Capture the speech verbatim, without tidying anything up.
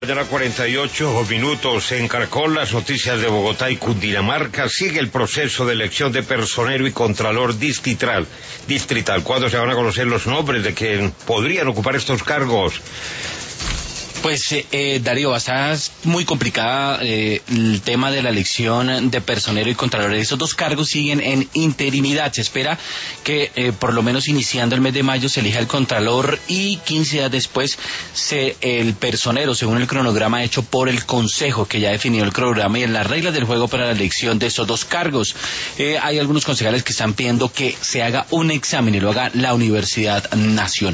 Mañana cuarenta y ocho minutos en Caracol, las noticias de Bogotá y Cundinamarca. Sigue el proceso de elección de personero y contralor distrital. distrital. ¿Cuándo se van a conocer los nombres de quien podrían ocupar estos cargos? Pues, eh, Darío, está muy complicada eh, el tema de la elección de personero y contralor. Esos dos cargos siguen en interinidad. Se espera que eh, por lo menos iniciando el mes de mayo se elija el contralor y quince días después se, el personero, según el cronograma hecho por el Consejo, que ya definió el cronograma y en las reglas del juego para la elección de esos dos cargos. Eh, hay algunos concejales que están pidiendo que se haga un examen y lo haga la Universidad Nacional.